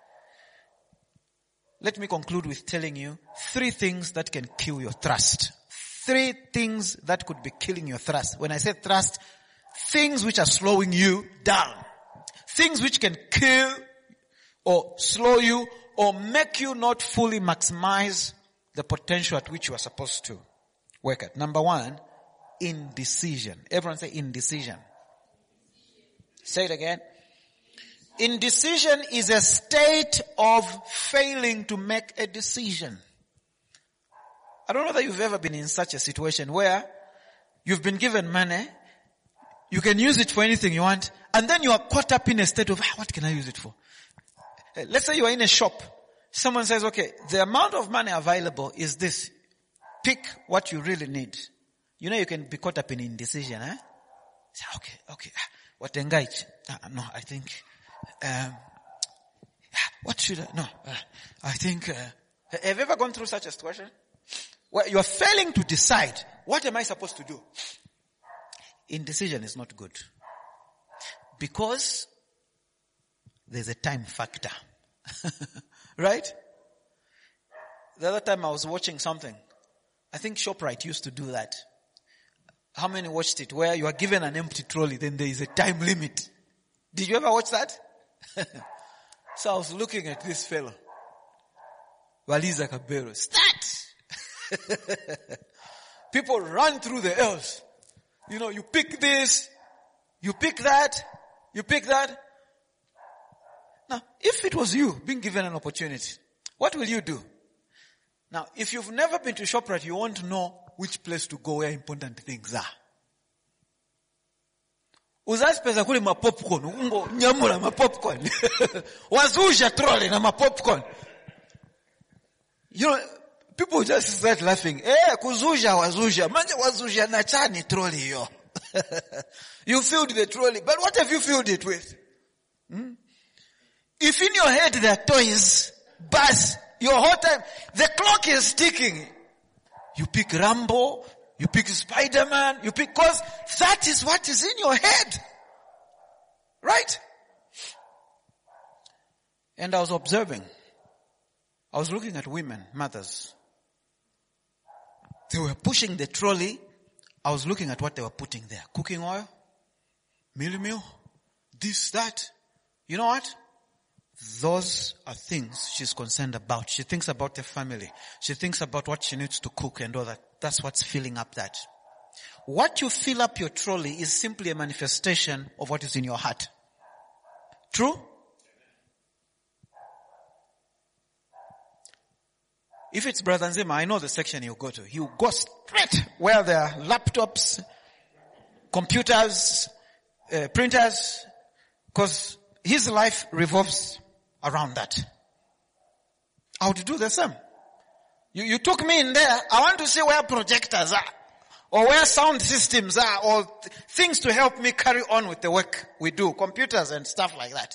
Let me conclude with telling you three things that can kill your thrust. Three things that could be killing your thrust. When I say thrust, things which are slowing you down. Things which can kill or slow you or make you not fully maximize the potential at which you are supposed to work at. Number one, indecision. Everyone say indecision. Say it again. Indecision is a state of failing to make a decision. I don't know that you've ever been in such a situation where you've been given money, you can use it for anything you want, and then you are caught up in a state of, ah, what can I use it for? Let's say you are in a shop. Someone says, okay, the amount of money available is this. Pick what you really need. You know you can be caught up in indecision, eh? Say, okay, okay, what engage? Uh, no, I think, um, what should I, no, uh, I think, uh, have you ever gone through such a situation? Where you are failing to decide, what am I supposed to do? Indecision is not good. Because there's a time factor. Right? The other time I was watching something. I think ShopRite used to do that. How many watched it? Where you are given an empty trolley, then there is a time limit. Did you ever watch that? So I was looking at this fellow. Waliza Kabero. Start! People run through the L's. You know, you pick this, you pick that, you pick that. Now, if it was you being given an opportunity, what will you do? Now, if you've never been to ShopRite, you won't know which place to go where important things are. Uzaspeza kule ma popcorn, ungo nyamula ma popcorn. Wazusha trolley na ma popcorn. You know, people just start laughing. Eh, kuzusha wazusha. Manje wazusha na chani trolley yo. You filled the trolley, but what have you filled it with? Hmm? If in your head there are toys, bus, your whole time, the clock is ticking. You pick Rambo, you pick Spider-Man, you pick, cause that is what is in your head. Right? And I was observing. I was looking at women, mothers. They were pushing the trolley. I was looking at what they were putting there. Cooking oil, meal meal, this, that. You know what? Those are things she's concerned about. She thinks about the family. She thinks about what she needs to cook and all that. That's what's filling up that. What you fill up your trolley is simply a manifestation of what is in your heart. True? If it's Brother Nzima, I know the section he'll go to. He'll go straight where there are laptops, computers, uh, printers, because his life revolves around that. I would do the same. You, you took me in there. I want to see where projectors are, or where sound systems are, or th- things to help me carry on with the work we do, computers and stuff like that.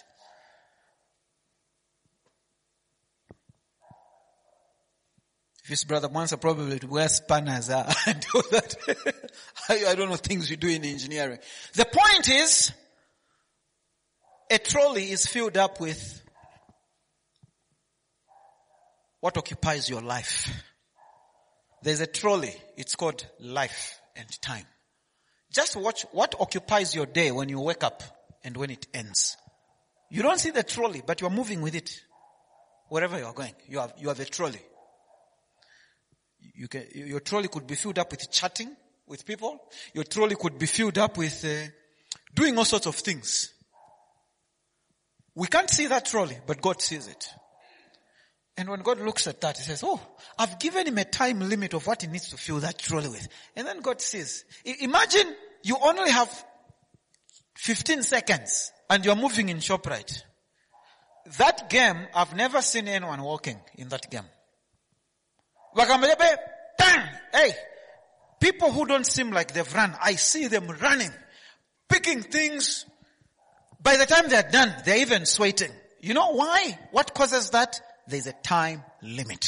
If his brother Mwansa probably where spanners are and all that. I, I don't know things we do in engineering. The point is, a trolley is filled up with what occupies your life. There's a trolley. It's called life and time. Just watch what occupies your day when you wake up and when it ends. You don't see the trolley, but you're moving with it. Wherever you're going, you have, you have a trolley. You can, your trolley could be filled up with chatting with people. Your trolley could be filled up with uh, doing all sorts of things. We can't see that trolley, but God sees it. And when God looks at that, he says, oh, I've given him a time limit of what he needs to fill that trolley with. And then God says, imagine you only have fifteen seconds and you're moving in ShopRite. That game, I've never seen anyone walking in that game. Hey, people who don't seem like they've run, I see them running, picking things. By the time they're done, they're even sweating. You know why? What causes that? There's a time limit.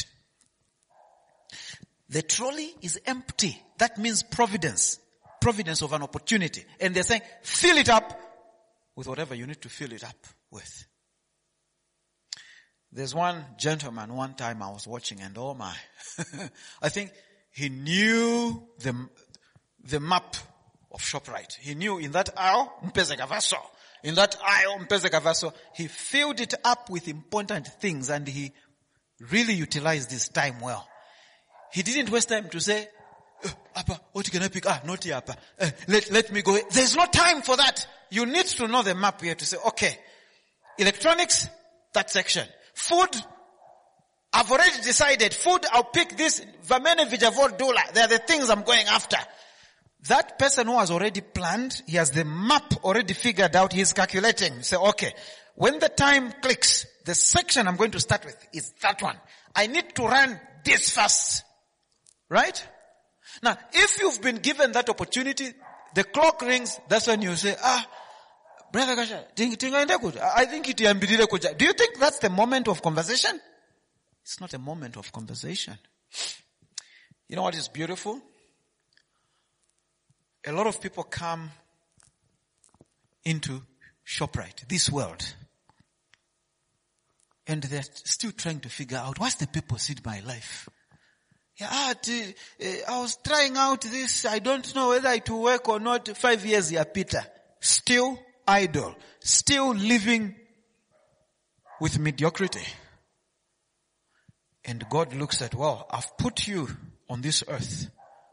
The trolley is empty. That means providence. Providence of an opportunity. And they're saying, fill it up with whatever you need to fill it up with. There's one gentleman, one time I was watching, and oh my, I think he knew the, the map of ShopRite. He knew in that aisle, Mpeze Kavaso. In that aisle, Mpeze Kavaso, he filled it up with important things and he really utilized his time well. He didn't waste time to say, uh, Appa, what can I pick? Ah, not here, Appa. Uh, let, let me go. There's no time for that. You need to know the map here to say, okay, electronics, that section. Food, I've already decided. Food, I'll pick this. Vamene Vijavor Dula. They are the things I'm going after. That person who has already planned, he has the map already figured out, he's calculating. Say, okay, when the time clicks, the section I'm going to start with is that one. I need to run this fast. Right? Now, if you've been given that opportunity, the clock rings, that's when you say, ah, Brother Gasha, I think it is. Do you think that's the moment of conversation? It's not a moment of conversation. You know what is beautiful? A lot of people come into ShopRite, this world, And they're still trying to figure out, what's the purpose in my life? Yeah, ah, t- uh, I was trying out this, I don't know whether it will work or not. Five years here, Peter. Still idle. Still living with mediocrity. And God looks at, well, I've put you on this earth.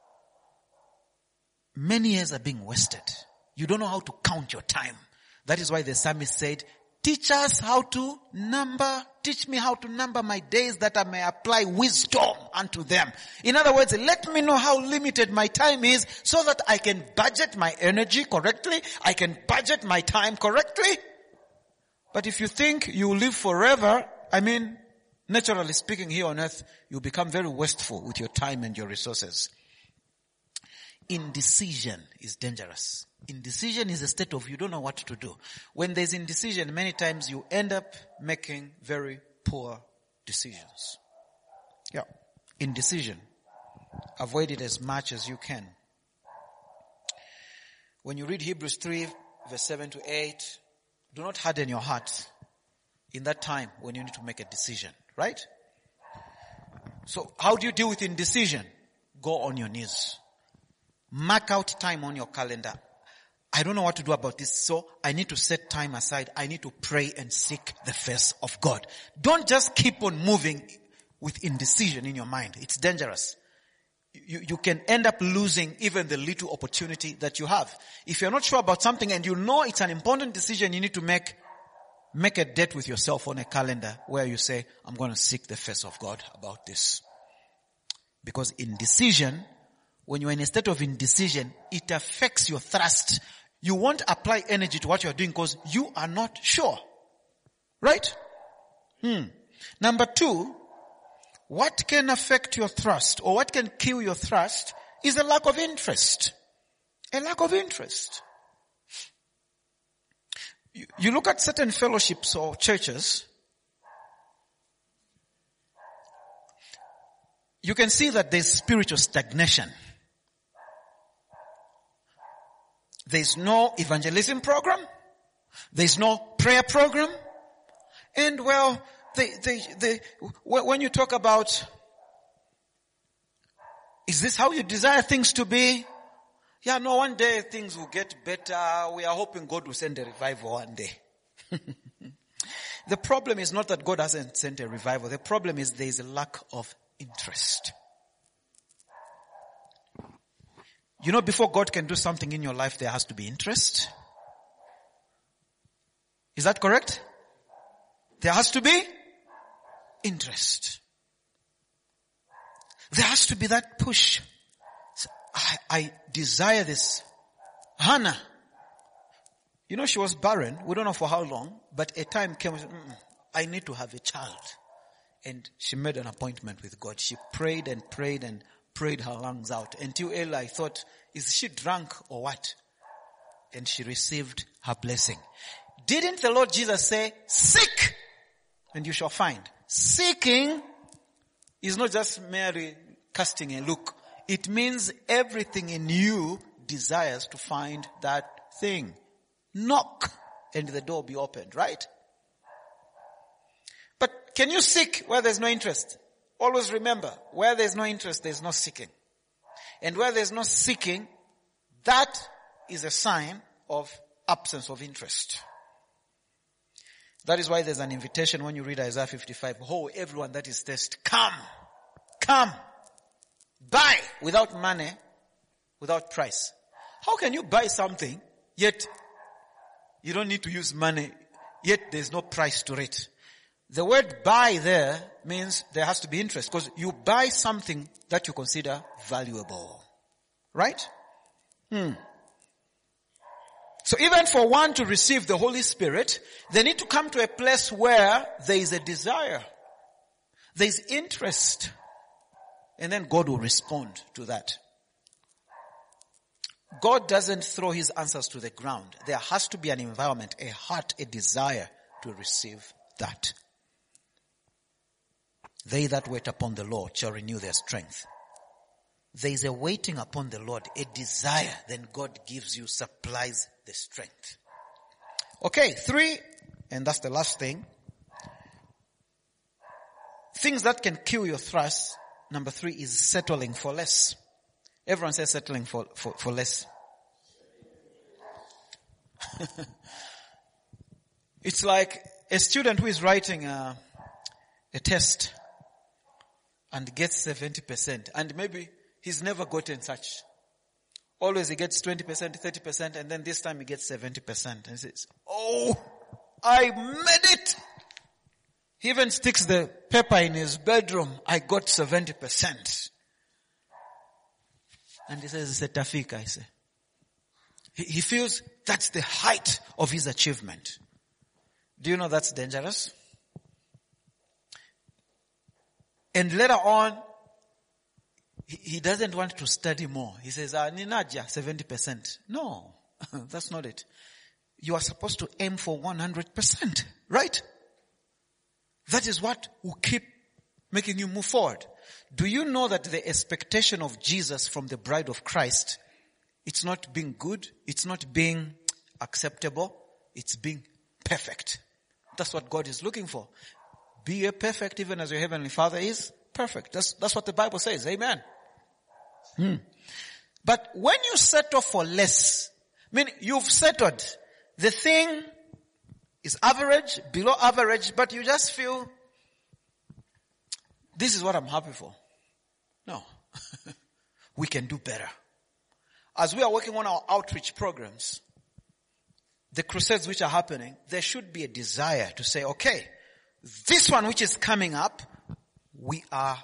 Many years are being wasted. You don't know how to count your time. That is why the psalmist said, teach us how to number, teach me how to number my days that I may apply wisdom unto them. In other words, let me know how limited my time is so that I can budget my energy correctly. I can budget my time correctly. But if you think you will live forever, I mean, naturally speaking here on earth, you become very wasteful with your time and your resources. Indecision is dangerous. Indecision is a state of you don't know what to do. When there's indecision, many times you end up making very poor decisions. Yeah. Indecision. Avoid it as much as you can. When you read Hebrews three, verse seven to eight, do not harden your heart in that time when you need to make a decision. Right? So how do you deal with indecision? Go on your knees. Mark out time on your calendar. I don't know what to do about this, so I need to set time aside. I need to pray and seek the face of God. Don't just keep on moving with indecision in your mind. It's dangerous. You, you can end up losing even the little opportunity that you have. If you're not sure about something and you know it's an important decision you need to make, make a date with yourself on a calendar where you say, I'm going to seek the face of God about this. Because indecision, when you're in a state of indecision, it affects your thrust. You won't apply energy to what you're doing because you are not sure. Right? Hmm. Number two, what can affect your thrust or what can kill your thrust is a lack of interest. A lack of interest. You, you look at certain fellowships or churches, you can see that there's spiritual stagnation. There's no evangelism program. There's no prayer program. And well, they, they, they, when you talk about, is this how you desire things to be? Yeah, no, one day things will get better. We are hoping God will send a revival one day. The problem is not that God hasn't sent a revival. The problem is there is a lack of interest. You know, before God can do something in your life, there has to be interest. Is that correct? There has to be interest. There has to be that push. I, I desire this. Hannah, you know, she was barren. We don't know for how long, but a time came, I need to have a child. And she made an appointment with God. She prayed and prayed and prayed her lungs out until Eli thought, is she drunk or what? And she received her blessing. Didn't the Lord Jesus say, seek and you shall find? Seeking is not just merely casting a look. It means everything in you desires to find that thing. Knock and the door be opened, right? But can you seek where there's no interest? Always remember, where there's no interest, there's no seeking. And where there's no seeking, that is a sign of absence of interest. That is why there's an invitation when you read Isaiah fifty-five. Oh, everyone that is thirsty, come, come, buy without money, without price. How can you buy something, yet you don't need to use money, yet there's no price to it? The word buy there means there has to be interest because you buy something that you consider valuable. Right? Hmm. So even for one to receive the Holy Spirit, they need to come to a place where there is a desire. There is interest. And then God will respond to that. God doesn't throw his answers to the ground. There has to be an environment, a heart, a desire to receive that. They that wait upon the Lord shall renew their strength. There is a waiting upon the Lord, a desire, then God gives you, supplies the strength. Okay, three, and that's the last thing. things that can kill your thrust, number three, is settling for less. Everyone says settling for, for, for less. It's like a student who is writing a, a test and gets seventy percent, and maybe he's never gotten such. Always he gets twenty percent, thirty percent, and then this time he gets seventy percent. And he says, oh, I made it. He even sticks the paper in his bedroom. I got seventy percent. And he says, it's a tafika, I say. He, he feels that's the height of his achievement. Do you know that's dangerous? And later on, he, he doesn't want to study more. He says, ah, Ninaja, seventy percent. No, that's not it. You are supposed to aim for one hundred percent, right? That is what will keep making you move forward. Do you know that the expectation of Jesus from the bride of Christ, it's not being good, it's not being acceptable, it's being perfect. That's what God is looking for. Be ye perfect even as your heavenly Father is perfect. That's, that's what the Bible says. Amen. Hmm. But when you settle for less, I mean, you've settled. The thing is average, below average, but you just feel, this is what I'm happy for. No. We can do better. As we are working on our outreach programs, the crusades which are happening, there should be a desire to say, okay, this one which is coming up, we are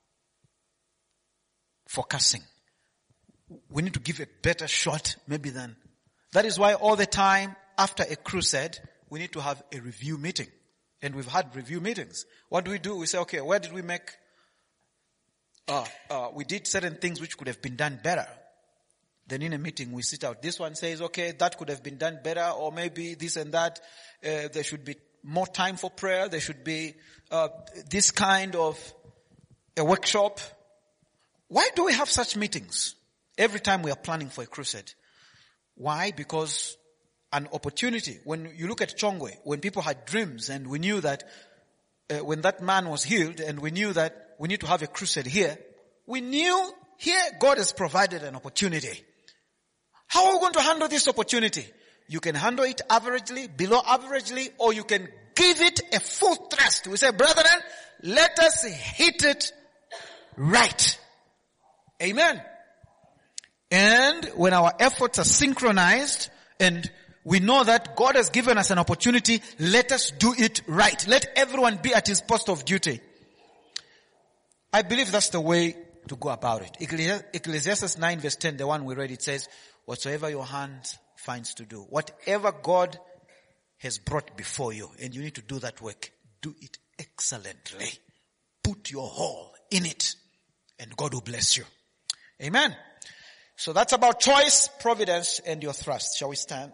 focusing. We need to give a better shot maybe than. That is why all the time after a crusade, we need to have a review meeting. And we've had review meetings. What do we do? We say, okay, where did we make, uh, uh, we did certain things which could have been done better. Then in a meeting we sit out. This one says, okay, that could have been done better, or maybe this and that. Uh, there should be more time for prayer. There should be uh, this kind of a workshop. Why do we have such meetings every time we are planning for a crusade? Why? Because an opportunity. When you look at Chongwe, when people had dreams and we knew that uh, when that man was healed and we knew that we need to have a crusade here, we knew here God has provided an opportunity. How are we going to handle this opportunity? You can handle it averagely, below averagely, or you can give it a full thrust. We say, brethren, let us hit it right. Amen. And when our efforts are synchronized and we know that God has given us an opportunity, let us do it right. Let everyone be at his post of duty. I believe that's the way to go about it. Ecclesiastes nine verse ten, the one we read, it says, whatsoever your hand finds to do, whatever God has brought before you, and you need to do that work, do it excellently. Put your all in it, and God will bless you. Amen. So that's about choice, providence, and your thrust. Shall we stand?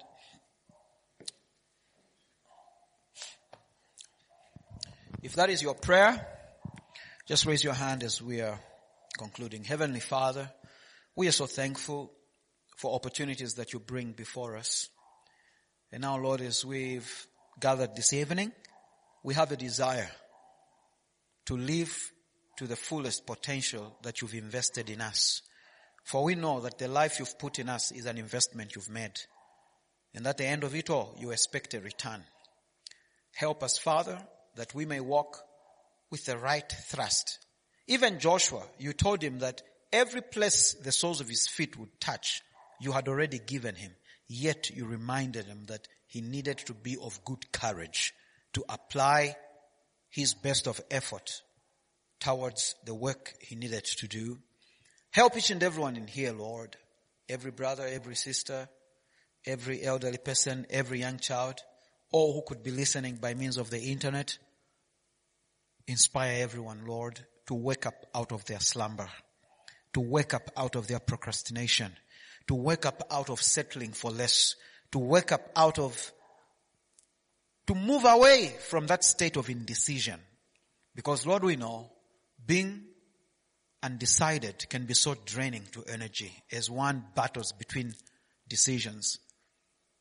If that is your prayer, just raise your hand as we are concluding. Heavenly Father, we are so thankful for opportunities that you bring before us. And now, Lord, as we've gathered this evening, we have a desire to live to the fullest potential that you've invested in us. For we know that the life you've put in us is an investment you've made. And at the end of it all, you expect a return. Help us, Father, that we may walk with the right thrust. Even Joshua, you told him that every place the soles of his feet would touch, you had already given him. Yet you reminded him that he needed to be of good courage to apply his best of effort towards the work he needed to do. Help each and everyone in here, Lord. Every brother, every sister, every elderly person, every young child, all who could be listening by means of the internet. Inspire everyone, Lord, to wake up out of their slumber, to wake up out of their procrastination, to wake up out of settling for less, to wake up out of, to move away from that state of indecision. Because, Lord, we know being undecided can be so draining to energy as one battles between decisions.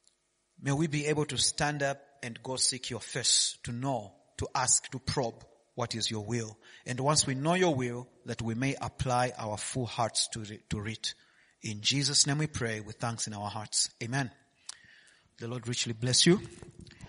May we be able to stand up and go seek your face, to know, to ask, to probe what is your will. And once we know your will, that we may apply our full hearts to it, to it. In Jesus' name we pray with thanks in our hearts. Amen. The Lord richly bless you.